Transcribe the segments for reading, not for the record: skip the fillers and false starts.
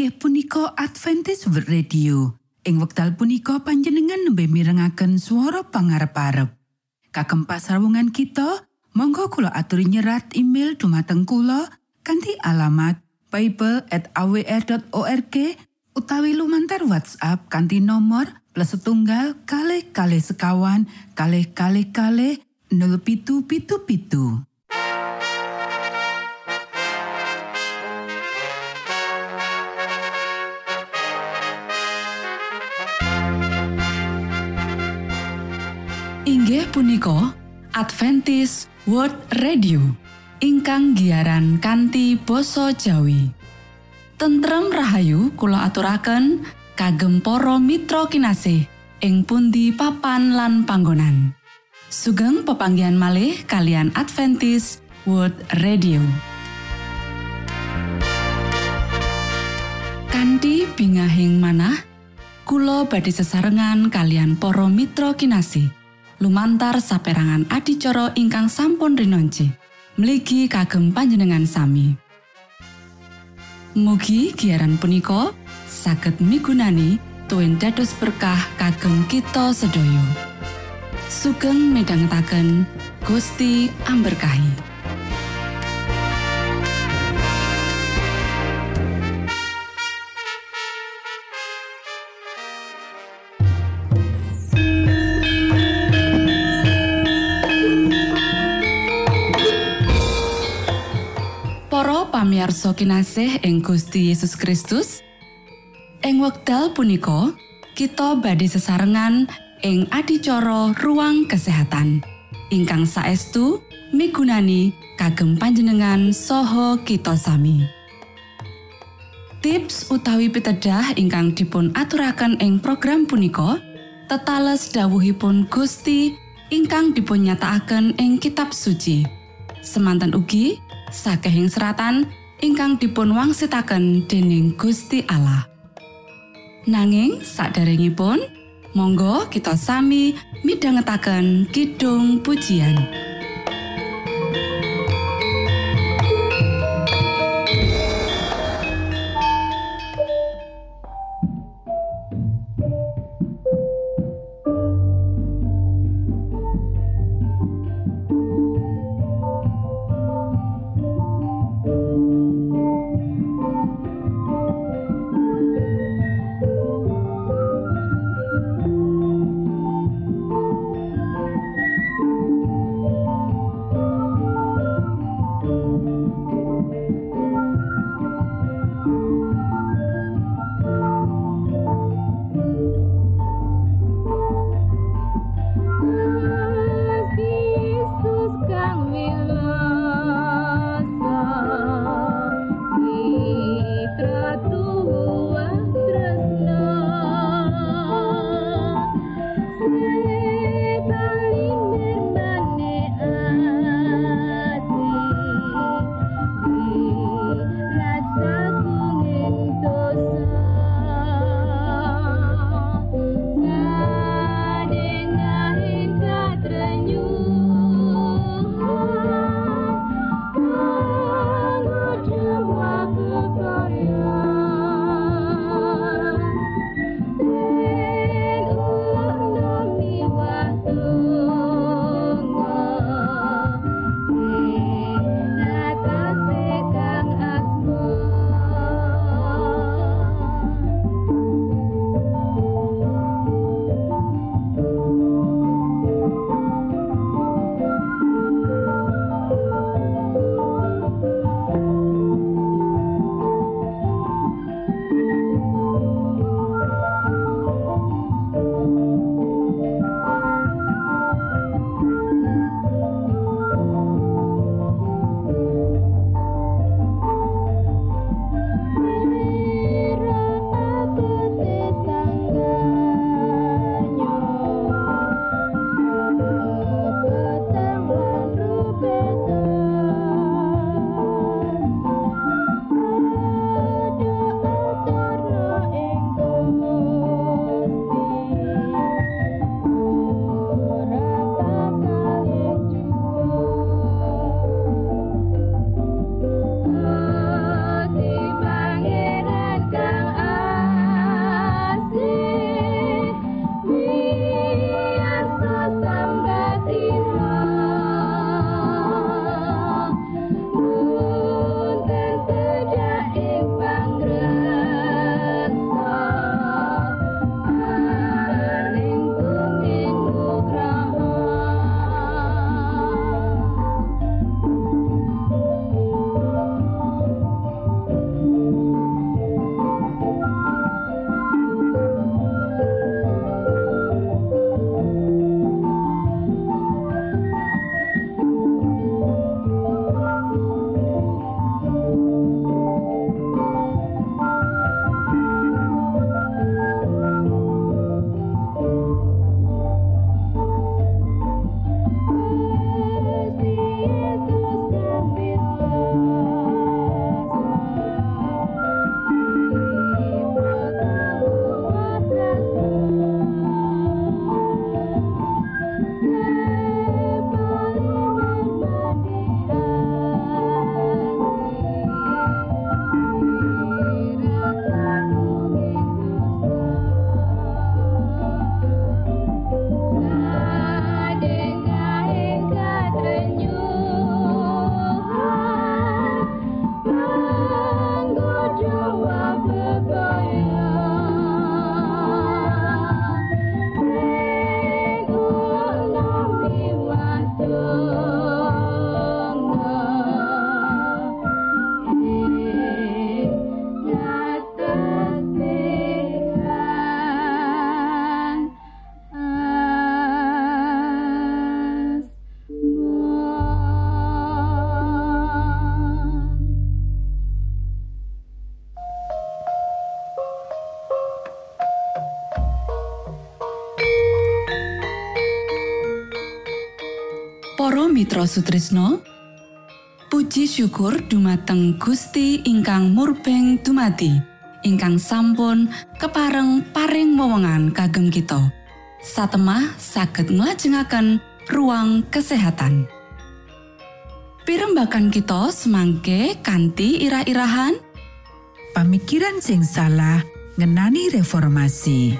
inggih punika Adventist World Radio. Ing wekdal punika panjenengan nembe mirengaken swara pangarep-arep. Kagem pasrawungan kita, monggo kula aturi nyerat email dumateng kula kanthi alamat bible@awr.org utawi lumantar WhatsApp kanthi nomor +1 kalih sekawan kalih 0777. Inggih punika Adventist World Radio ingkang giaran kanthi basa Jawi. Tentrem rahayu kula aturaken kagem para mitra kinasih ing pundi papan lan panggonan. Sugeng pepanggihan malih kalian Adventist World Radio. Kanthi bingahing manah kula badhe sesarengan kalian para mitra kinasih lumantar saperangan adicara ingkang sampun rinonce mligi kagem panjenengan sami. Mugi giaran punika saged migunani tuwin dados berkah kagem kita sedaya. Sugeng midhangetaken Gusti amberkahi. Pamirsa kinasih ing Gusti Yesus Kristus, ing wekdal punika kita badhe sesarengan ing adicara ruang kesehatan ingkang saestu migunani kagem panjenengan saha kita sami. Tips utawi pitedah ingkang dipun aturaken ing program punika tetales dawuhipun Gusti ingkang dipun nyatakaken ing kitab suci. Semanten ugi sakehing seratan ingkang dipun wangsitaken dening Gusti Allah. Nanging saderengipun, monggo kita sami midhangetaken kidung pujian. Mitra Sutrisno, puji syukur dumateng Gusti ingkang murbeng dumati, ingkang sampun kepareng paring wewenngan kagem kita. Satemah saged nglajengaken ruang kesehatan. Pirembagan kita semangke kanthi irah-irahan pamikiran sing salah ngenani reformasi.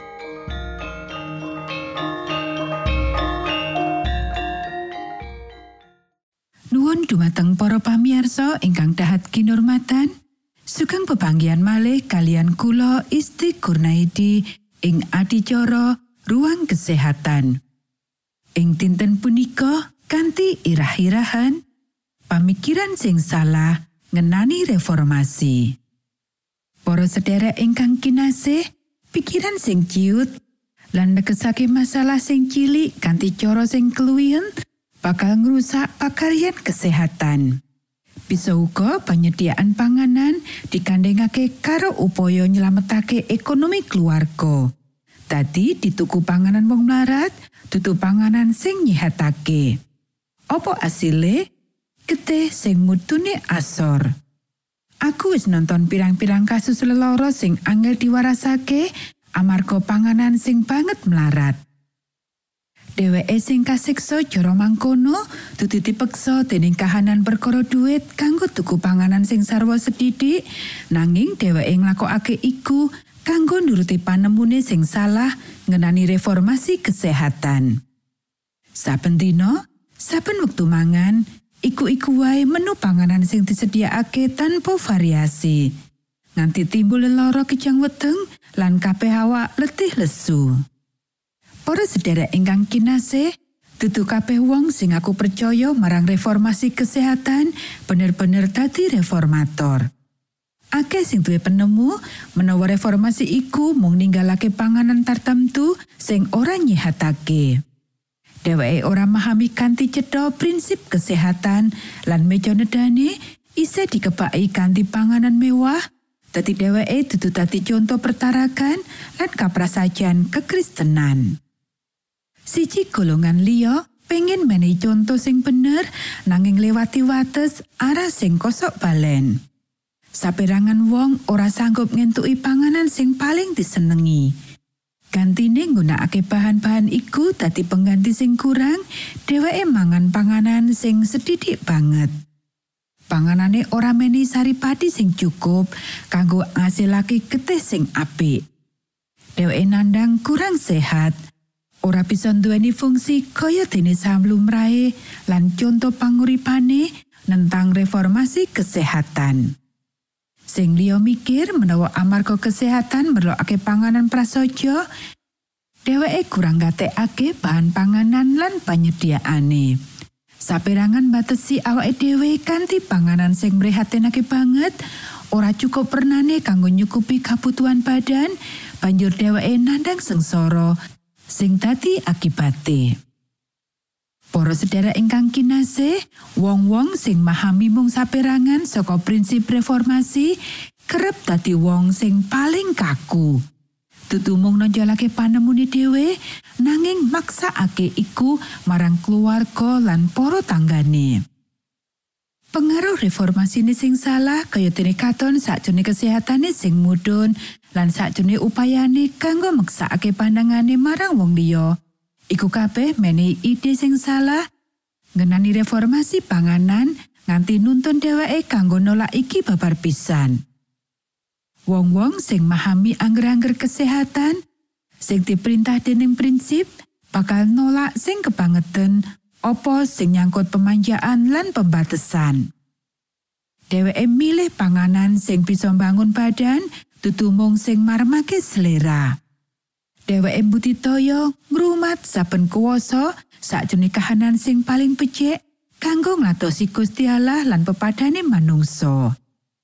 Nuwun dumateng para pamirsa ingkang dahat kinurmatan, sugeng pepanggihan malih kalian kula Isti Kurnaidi ing adicara ruang kesehatan. Ing dinten punika kanthi irah-irahan pamikiran sing salah ngenani reformasi. Para sedherek ingkang kinasih, pikiran sing ciut lan nekesake masalah sing cilik kanthi cara sing keluwihen bakal ngrusak pakaryan kesehatan. Bisa uga panyediaan panganan dikandhengake karo upaya nyelametake ekonomi keluarga. Dadi dituku panganan wong mlarat, dudu panganan sing nyihatake. Apa asile? Getih sing mudune asor. Aku wis nonton pirang-pirang kasus lelara sing angel diwarasake amarga panganan sing banget mlarat. Dheweke sing kasiksa jara mangkono dudu dipeksa dening kahanan perkara dhuwit kanggo tuku panganan sing sarwa sedidik, nanging dheweke nglakokake iku kanggo nuruti panemune sing salah ngenani reformasi kesehatan. Saben dina, saben wektu mangan, iku-iku wae menu panganan sing disediakake tanpa variasi. Nganti timbul lelara kejang weteng lan kabeh awak letih lesu. Para sedherek ingkang kinasih, dudu kabeh wong sing aku percaya marang reformasi kesehatan bener-bener dadi reformator. Akeh sing duwe penemu menawa reformasi iku mung ninggalake panganan tartamtu sing ora nyihatake. Dheweke ora memahami kanthi cetha prinsip kesehatan lan meja nedane isih dikebaki kanthi panganan mewah. Dadi dheweke dudu dadi contoh pertarakan lan kaprasajan kekristenan. Siji golongan liya pengen menehi contoh sing bener nanging lewati wates arah sing kosok balen. Saperangan wong ora sanggup ngentuki panganan sing paling disenengi. Gantine nggunakake bahan-bahan iku dadi pengganti sing kurang, dheweke mangan panganan sing sedidik banget. Panganane ora menehi saripati sing cukup kanggo ngasilake getih sing apik. Dheweke nandang kurang sehat. Ora bisa nduweni fungsi kaya dene samlumrahe lan contoh panguripane nentang reformasi kesehatan. Sing liya mikir menawa amarga kesehatan merlokake panganan prasaja, dheweke kurang gatekake bahan panganan lan panyediaane. Saperangan batesi awake dhewe kanthi panganan sing mrihatinake banget, ora cukup pernane kanggo nyukupi kabutuhan badan, banjur dheweke nandang sengsara sing dadi akibate. Para sedherek ingkang kinasih, wong-wong sing mahami mung saperangan saka prinsip reformasi kerep dadi wong sing paling kaku. Dudu mung nonjolake panemune dhewe, nanging maksakake iku marang keluarga lan para tanggane. Pengaruh reformasi ini sing salah kaya dene katon sakjroning kesehatane sing mudhun lan sakjroning upayane kanggo meksakake pandangane marang wong liya. Iku kabeh menehi ide sing salah ngenani reformasi panganan nganti nuntun dheweke kanggo nolak iki babar pisan. Wong-wong sing mahami angger-angger kesehatan sing diperintah dening prinsip bakal nolak sing kebangetan apa sing nyangkut pemanjaan lan pembatesan. Dheweke milih panganan sing bisa mbangun badan, dudu mung sing marmake selera. Dheweke mbudidaya ngrumat saben kuwasa sakjroning kahanan sing paling becik kanggo nglatosi Gusti Allah lan pepadane manungsa.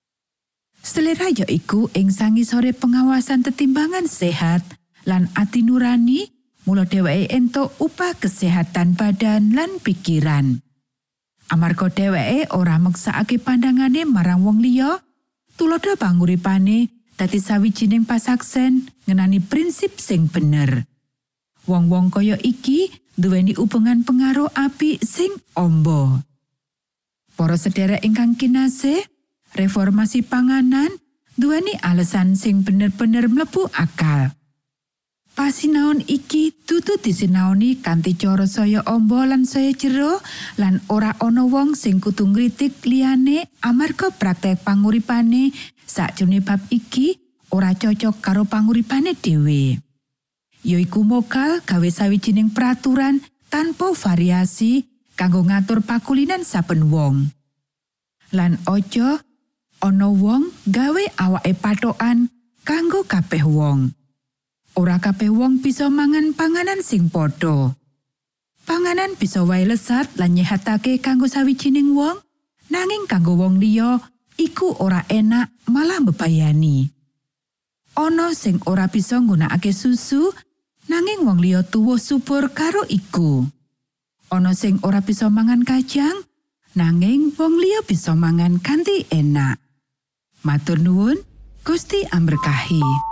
Selera yaiku ing sangisore pengawasan tetimbangan sehat lan ati nurani. Mula dheweke entuk upah kesehatan badan lan pikiran. Amarga dheweke ora meksakake pandangane marang wong liya, tulodo panguripane dadi sawijining pasaksen ngenani prinsip sing bener. Wong-wong kaya iki duweni hubungan pengaruh apik sing amba. Para sedherek ingkang kinasih, reformasi panganan duweni alasan sing bener-bener mlebu akal. Pasinaon iki dudu disinaoni kanthi cara saya amba lan saya jero lan ora ana wong sing kudu ngritik liyane amarga praktek panguripane sakjroning bab iki ora cocok karo panguripane dhewe. Yaiku mokal gawe sawijining peraturan tanpa variasi kanggo ngatur pakulinan saben wong. Lan aja ana wong gawe awake patokan kanggo kabeh wong. Ora kabeh wong bisa mangan panganan sing padha. Panganan bisa wae lesat lan nyehatake kanggo sawijining wong, nanging kanggo wong liya iku ora enak malah mbebayani. Ana sing ora bisa nggunakake susu, nanging wong liya tuwuh subur karo iku. Ana sing ora bisa mangan kacang, nanging wong liya bisa mangan kanthi enak. Matur nuwun, Gusti amberkahi.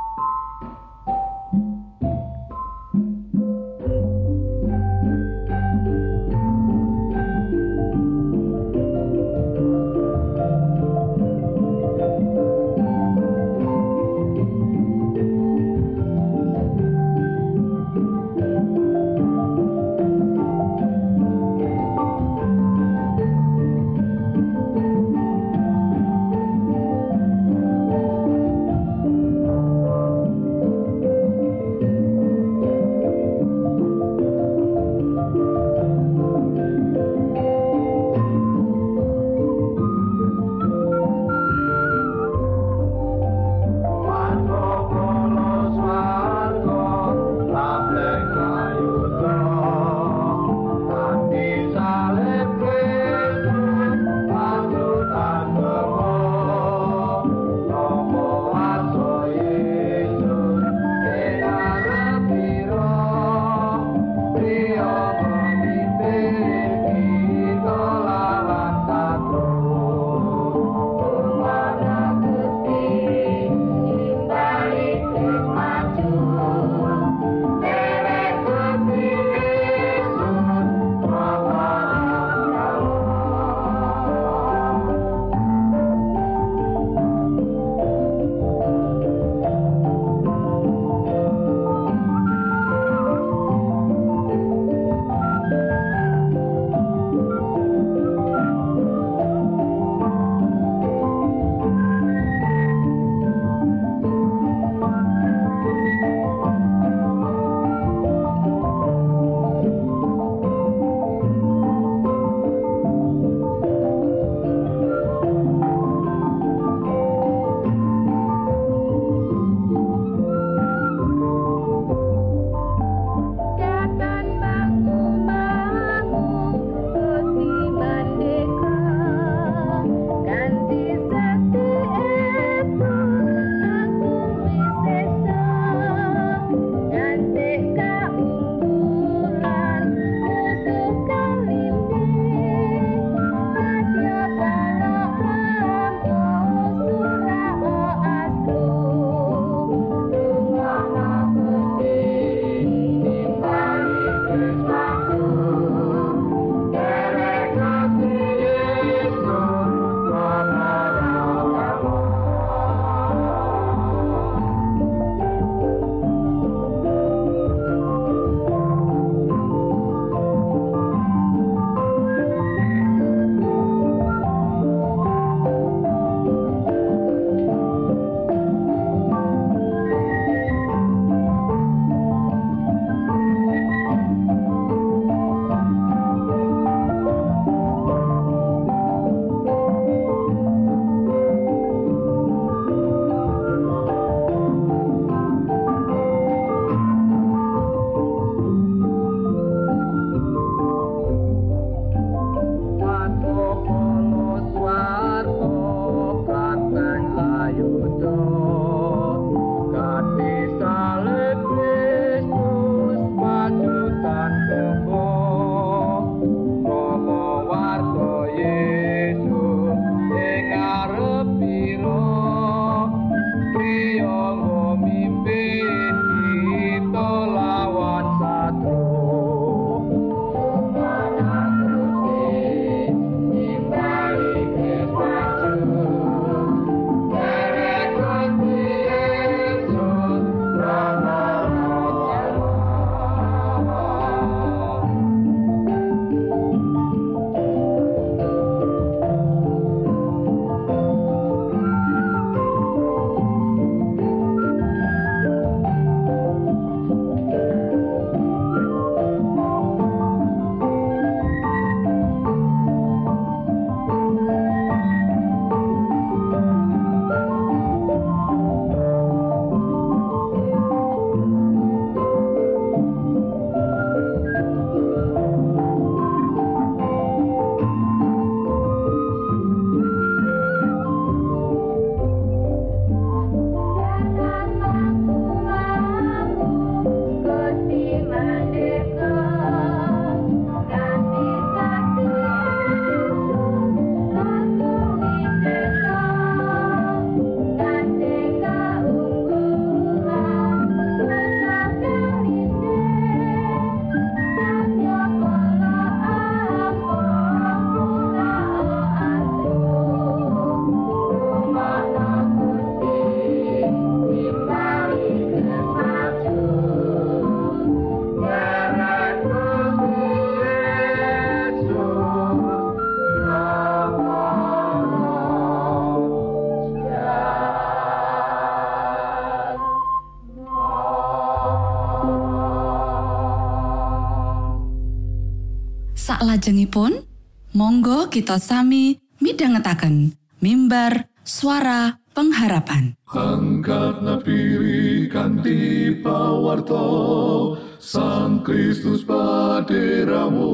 Salajengipun, monggo kita sami midhangetaken mimbar suara pengharapan. Angkat nafiri kanthi pawarta Sang Kristus paderamu.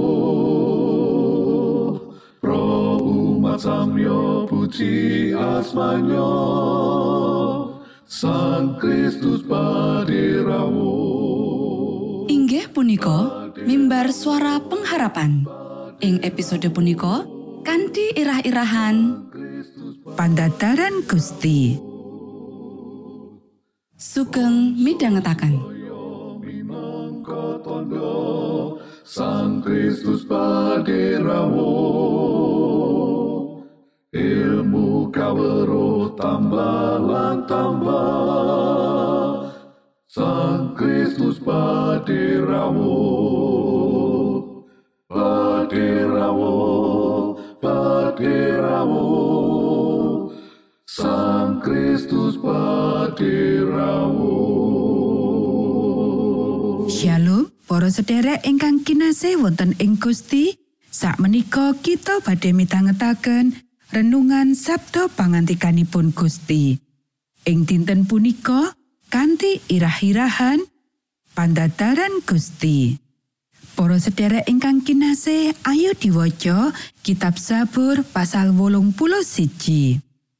Pro umat samyo puji asmanyo Sang Kristus paderamu. Inggih punika mimbar suara pengharapan. Ing episode punika kanthi irah-irahan Pandataran Gusti. Sugeng midhangetaken. Minangka tandha Sang Kristus paderamu. Ilmu kawruh tambah lan tambah Sang Kristus paderamu. Paderamu, paderamu Sang Kristus paderamu. Shalom, para sederek ingkang kinasih wonten ing Gusti. Sakmenika kita badhe midhangetaken renungan sabda pangantikanipun Gusti. Ing dinten punika kanthi irah-irahan Pandataran Gusti. Para sederek ingkang kinasih, ayo diwaca Kitab Zabur pasal 81.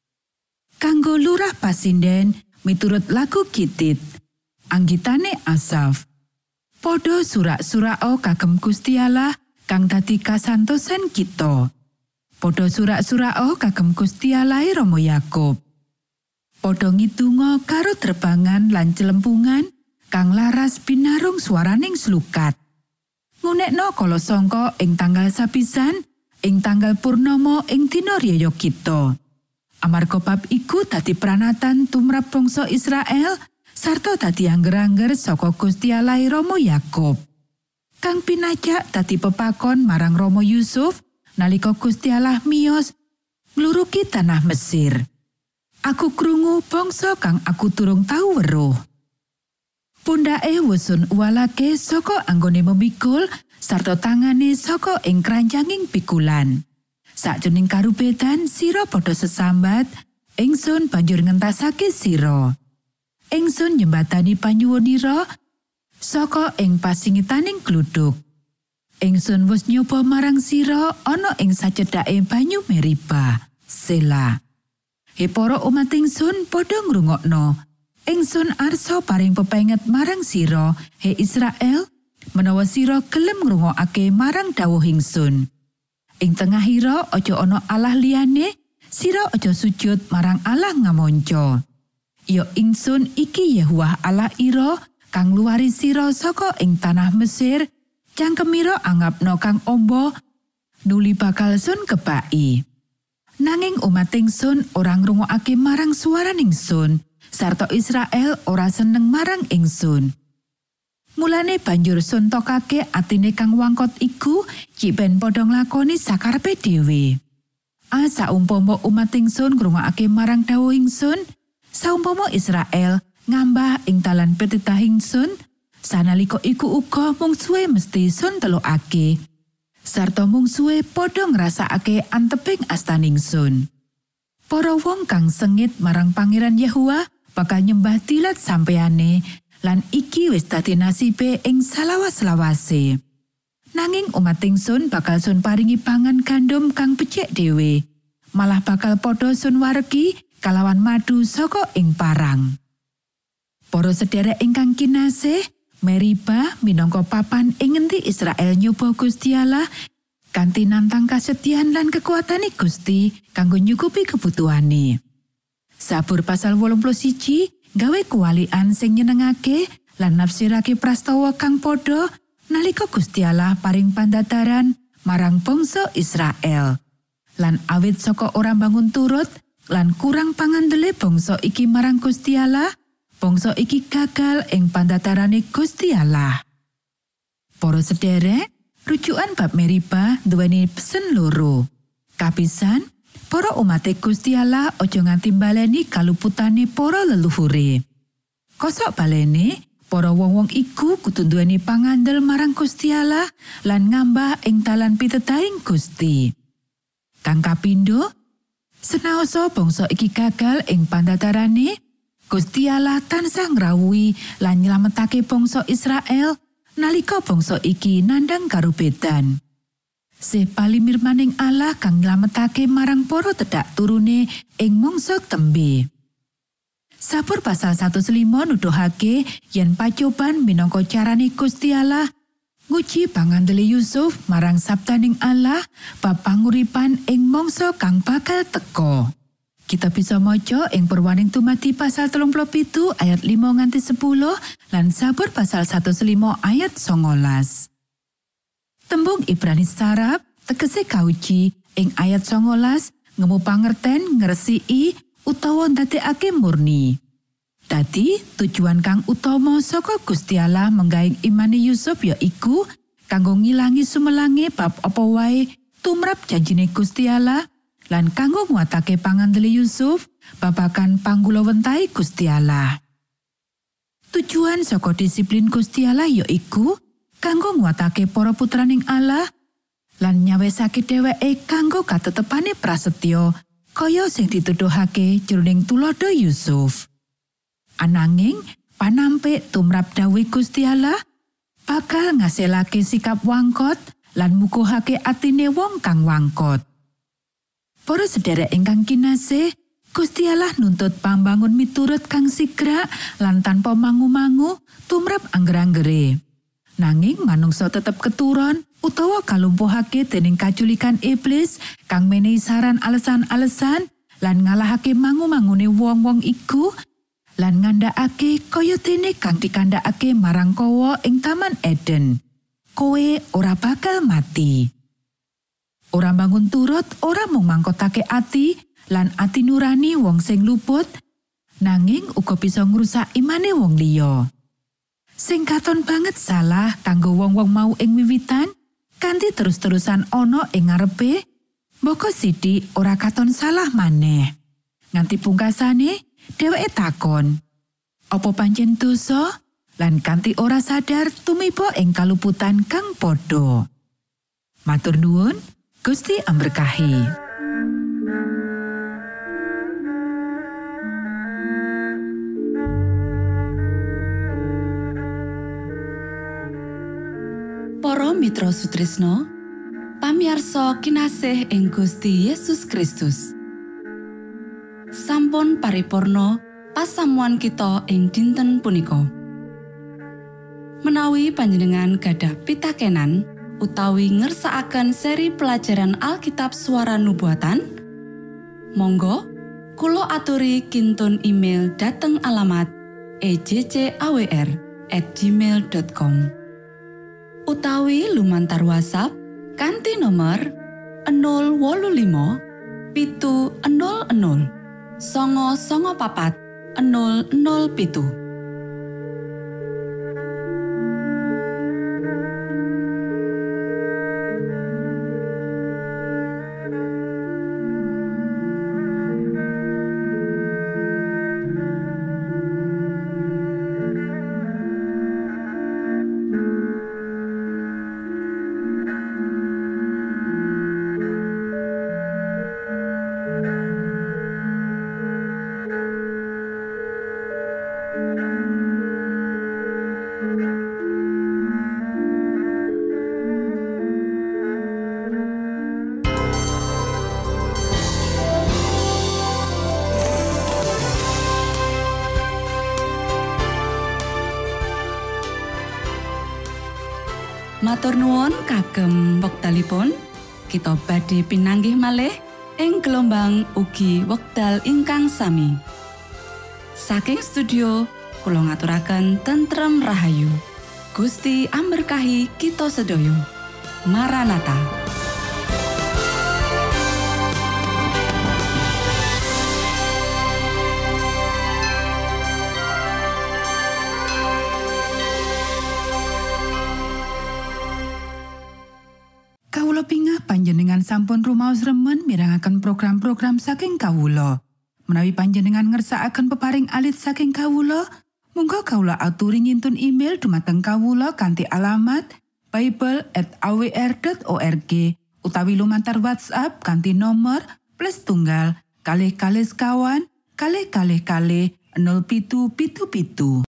Kanggo lurah pasinden miturut lagu Gitit, anggitane Asaf. Padha surak-surao kagem Gusti Allah kang dadi kasantosan kita. Padha surak-surao kagem Gusti Allah Rama Yakub. Padha ngidunga karo terbangan lan celempungan kang laras binarung swaraning slukat. Ngunekno kala sangka ing tanggal sapisan ing tanggal purnama ing dina riyaya kita. Amarga bab iku dadi pranatan tumrap bangsa Israel sarta dadi angger-angger saka Gusti Allah Rama Yakub. Kang pinajak dadi pepakon marang Rama Yusuf nalika Gusti Allah miyos ngluruki tanah Mesir. Aku krungu bangsa kang aku durung tau weruh. Pundake wusun uwalake saka anggone memikul sarta tangane saka ing kranjanging pikulan. Sakjroning karubetan sira padha sesambat, ingsun banjur ngentasake sira. Ingsun nyembatani panyuwunira saka ing pasingitaning gluduk. Ingsun wis nyoba marang sira ana ing sacedhake banyu Meriba. Sela. He para umat ingsun padha ngrungokno. Ingsun arsa paring pepenget marang sira, he Israel, menawa sira gelem ngrungokake marang dawuh ingsun. Ing tengahira aja ana Allah liyane, sira aja sujud marang Allah ngamonco. Ya ingsun iki Yehuwah Allah ira kang luwari sira saka ing tanah Mesir, cangkemira anggapno kang ombo, nuli bakal sun kebaki. Nanging umat ingsun ora ngrungokake marang swaraning ingsun. Sarta Israel ora seneng marang ingsun. Mulane banjur sun tokake atine kang wangkot iku ciben padha nglakoni sakarepe dhewe. Saumpama umat ingsun ngrungokake marang dawuh ingsun, saumpama Israel ngambah ing talan petitah ingsun, sanalika iku uga mungsuhe mesti sun telukake. Sarta mungsuhe padha ngrasakake anteping astaning sun. Para wong kang sengit marang Pangeran Yehuwa bakal nyembah tilat sampeyane lan iki wis dadi nasibe ing salawas-lawase. Nanging umat ingsun bakal sun paringi pangan gandum kang becik dhewe, malah bakal padha sun waregi kalawan madu saka ing parang. Para sederek ingkang kinasih, Meriba minangka papan ing ngendi Israel nyoba Gusti Allah kanthi nantang kasetyan lan kekuatane Gusti kanggo nyukupi kebutuhane. Sabur pasal 81 gawe kuwalian sing nyenengake lan nafsirake prastawa kang padha nalika Gusti Allah paring pandataran marang bangsa Israel. Lan awit saka ora bangun turut lan kurang pangandele bangsa iki marang Gusti Allah, bangsa iki gagal ing pandatarane Gusti Allah. Para sederek, rujukan bab Meriba duweni pesen loro. Kapisan, para umat Gusti Allah aja nganti baleni kaluputane para leluhure. Kosok balene, Para wong-wong iku kudu nduweni pangandel marang Gusti Allah lan ngambah ing dalan pitetahing Gusti. Kang kapindho, senaosa bangsa iki gagal ing pandatarane, Gusti Allah tansah ngrawuhi lan nyelametake bangsa Israel nalika bangsa iki nandhang karubetan. Sih palimir maning Allah kang nyelametake marang para tedhak turune ing mangsa tembe. Sabur pasal 105 nuduhake yen pacoban minangka carane Gusti Allah nguji pangandele Yusuf marang sabdaning Allah bab panguripan ing mangsa kang bakal teka. Kita bisa maca ing Purwaning Dumadi pasal 37 ayat 5 nganti 10 lan Sabur pasal 105 ayat 19. Tembung Ibrani saraf tegese kauji ing ayat 19 ngemu pangerten ngresiki utawa ndadekake murni. Dadi tujuan kang utama saka Gusti Allah menggaing imane Yusuf ya iku kanggo ngilangi sumelange bab apa wae tumrap janjine Gusti Allah lan kanggo nguatake pangandele Yusuf babagan panggulawentahe Gusti Allah. Tujuan saka disiplin Gusti Allah ya iku kanggo nguatake para putraning Allah lan nyawesake dheweke kanggo katetepane prasetya kaya sing dituduhake jroning tulodo Yusuf. Ananging panampik tumrap dawuh Gusti Allah bakal ngasilake sikap wangkot lan mukuhake atine wong kang wangkot. Para sedherek ingkang kinasih, Gusti Allah nuntut pambangun miturut kang sigra lan tanpa mangu-mangu tumrap angger-anggere. Nanging manungsa tetep keturon utawa kalumpuhake dening kaculikan iblis kang menehi saran alesan-alesan lan ngalahake mangu-mangune wong-wong iku lan ngandhakake kaya dene kang dikandhakake marang Kawa ing Taman Eden. Kowe ora bakal mati. Ora bangun turut ora mung mangkotake ati lan ati nurani wong sing luput, nanging uga bisa ngrusak imane wong liya. Sing katon banget salah kanggo wong-wong mau ing wiwitan, kanthi terus-terusan ana ing ngarepe, mboko sithik ora katon salah maneh. Nganti pungkasane, dheweke takon, "Apa pancen dosa?" Lan kanthi ora sadar tumiba ing kaluputan kang padha. Matur nuwun, Gusti amberkahi. Para mitra sutrisno, pamiarsa kinasih ing Gusti Yesus Kristus. Sampun paripurna pasamuan kita ing dinten punika. Menawi panjenengan gadah pitakenan utawi ngersakaken seri pelajaran Alkitab Suara Nubuatan, monggo kula aturi kintun email dhateng alamat ejcawr@gmail.com. Utawi lumantar WhatsApp kanthi nomor 085 700 994 007. Matur nuwun kagem wektalipun kita badhe pinanggih malih ing gelombang ugi wekdal ingkang sami. Saking studio kula ngaturaken tentrem rahayu. Gusti amberkahi kita sedaya. Maranatha. Kawula pingah panjenengan sampun rumaos remen mirengaken program-program saking kawula. Menawi panjenengan ngersakaken peparing alit saking kawula, Monggo kawula aturi ngintun email dumateng kawula kanthi alamat bible@awr.org utawi lumantar WhatsApp kanthi nomor +1 kalih kalih sekawan kalih 0777.